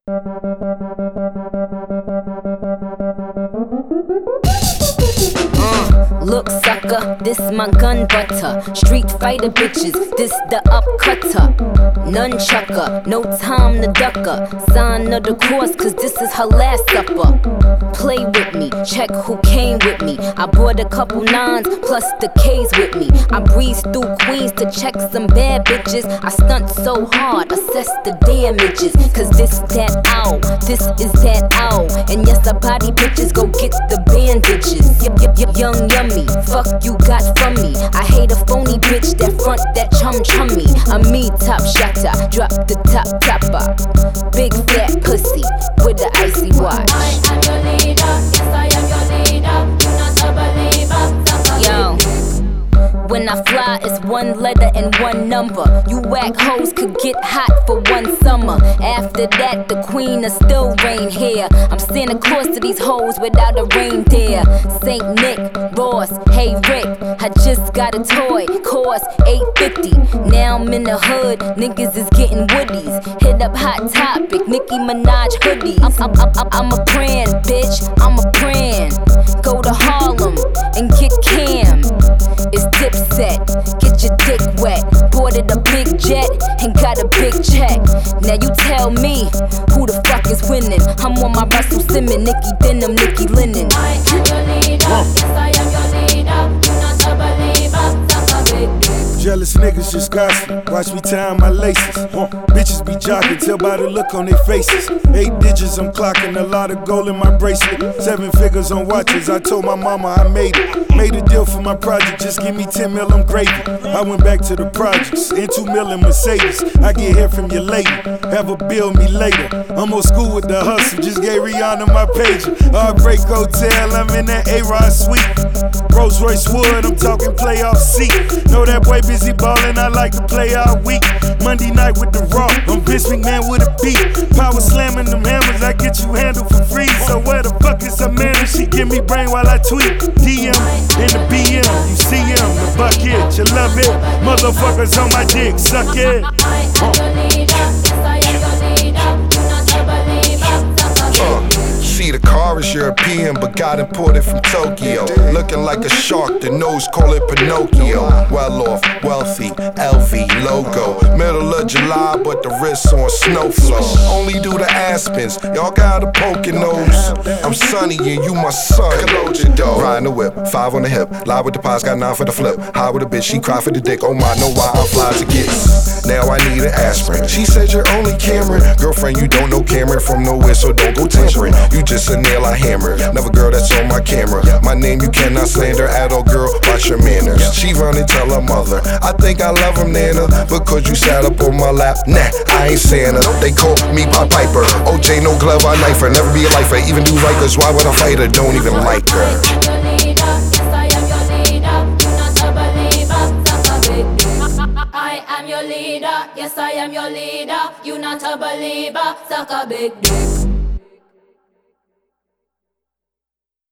Look sucker, this my gun butter. Street fighter bitches, this the upcutter. Nunchucker, no time to ducker. Sign of the course, cause this is her last supper. Play with me, check who came with me. I brought a couple nines, plus the K's with me. I breeze through Queens to check some bad bitches. I stunt so hard, assess the damages. Cause this that ow, this is that ow. And yes, I body bitches, go get the bandages. Young yummy, fuck you got from me. I hate a phony bitch that front that chummy. I'm me top shotter, drop the top topper. Big fat pussy with the icy watch. I am your leader, yes I am your leader. You not a believer, Yo, when I fly, it's one letter and one number. You whack hoes could get hot for one summer. After that, the queen will still reign here. I'm Santa Claus to these hoes without a reindeer. Saint Nick, Ross, hey Rick, I just got a toy, cost $8.50. Now I'm in the hood, niggas is getting woodies. Hit up Hot Topic, Nicki Minaj hoodies. I'm a brand, bitch, I'm a brand. Go to Harlem and get Cam. It's Dipset, get your dick wet. Boarded a big jet and got a big check. Now you tell me who the fuck is winning. I'm on my Russell Simmons, Nicki Denim, Nicki Linen. I am your leader, yes I am your leader. You not a believer, suck a big dick. Jealous niggas just gossip, watch me tie my laces. Bitches be jocking, tell by the look on their faces. 8 digits I'm clocking, a lot of gold in my bracelet. 7 figures on watches, I told my mama I made it. Made a deal for my project, just give me 10 mil, I'm gravy. I went back to the projects, in 2 mil in Mercedes. I get here from your lady, have her bill me later. I'm old school with the hustle, just gave Rihanna my pager. Heartbreak Hotel, I'm in that A-Rod suite. Rolls Royce Wood, I'm talking playoff seat. Know that boy busy ballin', I like to play all week. Monday night with the Raw, I'm Vince McMahon with a beat. Power slamming them hammers, I get you handled for free. So where the fuck is her man? She give me brain while I tweet. DM in the BM, you see him, the bucket, you love it. Motherfuckers on my dick, suck it. I am your leader, yes I am your leader. You not a believer, suck a big dick. See, the car is European, but got imported from Tokyo. Looking like a shark, the nose call it Pinocchio. Well off, wealthy, LV logo. Middle of July, but the wrist on snow flow. Only do the Aspens, y'all got a poking nose. I'm sunny and you my son. Riding the whip, 5 on the hip. Lie with the pies, got 9 for the flip. High with a bitch, she cry for the dick. Oh my, know why I'm fly to get. Now I need an aspirin. She said you're only Cameron. Girlfriend, you don't know Cameron from nowhere, so don't go tampering. You just a nail I hammer. Never girl that's on my camera. My name you cannot slander at all, girl. Watch your manners. She run and tell her mother, I think I love him, Nana, because you sat up on my lap. Nah, I ain't Santa. They call me Pop Piper. OJ, no glove, I knife her. Never be a lifer, even do Rikers. Why would I fight her? Don't even like her. I am your leader, yes I am your leader. You not a believer, suck a big dick.